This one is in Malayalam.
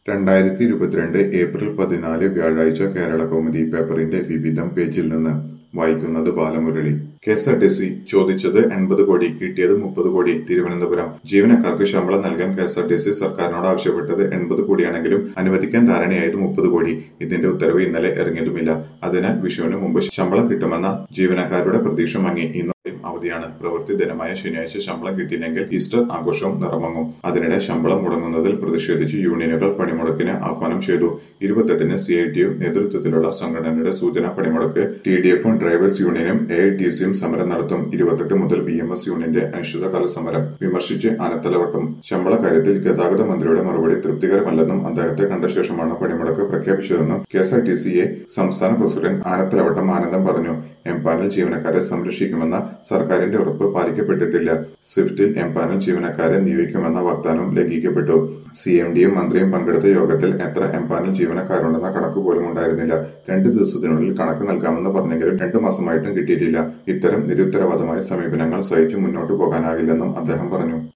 2022 ഏപ്രിൽ 14 വ്യാഴാഴ്ച കേരളകൗമുദി പേപ്പറിന്റെ വിവിധം പേജിൽ നിന്ന് വായിക്കുന്നത് ബാലമുരളി. കെഎസ്ആർടിസി ചോദിച്ചത് 80 കോടി, കിട്ടിയത് 30 കോടി. തിരുവനന്തപുരം ജീവനക്കാർക്ക് ശമ്പളം നൽകാൻ കെഎസ്ആർടിസി സർക്കാരിനോട് ആവശ്യപ്പെട്ടത് 80 കോടിയാണെങ്കിലും അനുവദിക്കാൻ ധാരണയായത് 30 കോടി. ഇതിന്റെ ഉത്തരവ് ഇന്നലെ ഇറങ്ങിയതുമില്ല. അതിനാൽ വിഷുവിന് മുമ്പ് ശമ്പളം കിട്ടുമെന്ന ജീവനക്കാരുടെ പ്രതീക്ഷ മങ്ങി. ഇന്ന് അവധിയാണ്. പ്രവൃത്തി ദിനമായ ശനിയാഴ്ച ശമ്പളം കിട്ടിയില്ലെങ്കിൽ ഈസ്റ്റർ ആഘോഷവും നിറമങ്ങും. അതിനിടെ ശമ്പളം മുടങ്ങുന്നതിൽ പ്രതിഷേധിച്ച് യൂണിയനുകൾ പണിമുടക്കിന് ആഹ്വാനം ചെയ്തു. 28-ന് സിഐടിയു നേതൃത്വത്തിലുള്ള സംഘടനയുടെ സൂചനാ പണിമുടക്ക് ടിഡിഎഫും ഡ്രൈവേഴ്സ് യൂണിയനും എഐടിസിയും സമരം നടത്തും. 28 മുതൽ ബിഎംഎസ് യൂണിയന്റെ അനിശ്ചിതകാല സമരം വിമർശിച്ച് ആനത്തലവട്ടം. ശമ്പള കാര്യത്തിൽ ഗതാഗത മന്ത്രിയുടെ മറുപടി തൃപ്തികരമല്ലെന്നും അദ്ദേഹത്തെ കണ്ട ശേഷമാണ് പണിമുടക്ക് പ്രഖ്യാപിച്ചതെന്നും കെഎസ്ആർടിസിയെ സംസ്ഥാന പ്രസിഡന്റ് ആനത്തലവട്ടം ആനന്ദം പറഞ്ഞു. എംപാനൽ ജീവനക്കാരെ സംരക്ഷിക്കുമെന്ന സർക്കാരിന്റെ ഉറപ്പ് പാലിക്കപ്പെട്ടിട്ടില്ല. സ്വിഫ്റ്റിൽ എംപാനൽ ജീവനക്കാരെ നിയോഗിക്കുമെന്ന വാഗ്ദാനം ലംഘിക്കപ്പെട്ടു. സിഎംഡിയും മന്ത്രിയും പങ്കെടുത്ത യോഗത്തിൽ എത്ര എംപാനൽ ജീവനക്കാരുണ്ടെന്ന കണക്ക് പോലും ഉണ്ടായിരുന്നില്ല. 2 ദിവസത്തിനുള്ളിൽ കണക്ക് നൽകാമെന്ന് പറഞ്ഞെങ്കിലും 2 മാസമായിട്ടും കിട്ടിയിട്ടില്ല. ഇത്തരം നിരുത്തരവാദമായ സമീപനങ്ങൾ സഹിച്ചു മുന്നോട്ടു പോകാനാകില്ലെന്നും അദ്ദേഹം പറഞ്ഞു.